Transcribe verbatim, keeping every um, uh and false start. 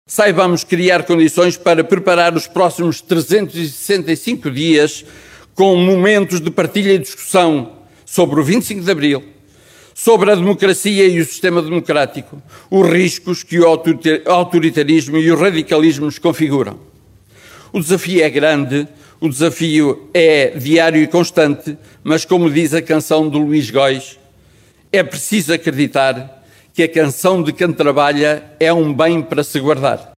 saibamos criar condições para preparar os próximos trezentos e sessenta e cinco dias com momentos de partilha e discussão sobre o vinte e cinco de Abril, sobre a democracia e o sistema democrático, os riscos que o autoritarismo e o radicalismo nos configuram. O desafio é grande, o desafio é diário e constante, mas como diz a canção do Luís Góis, é preciso acreditar que a canção de quem trabalha é um bem para se guardar.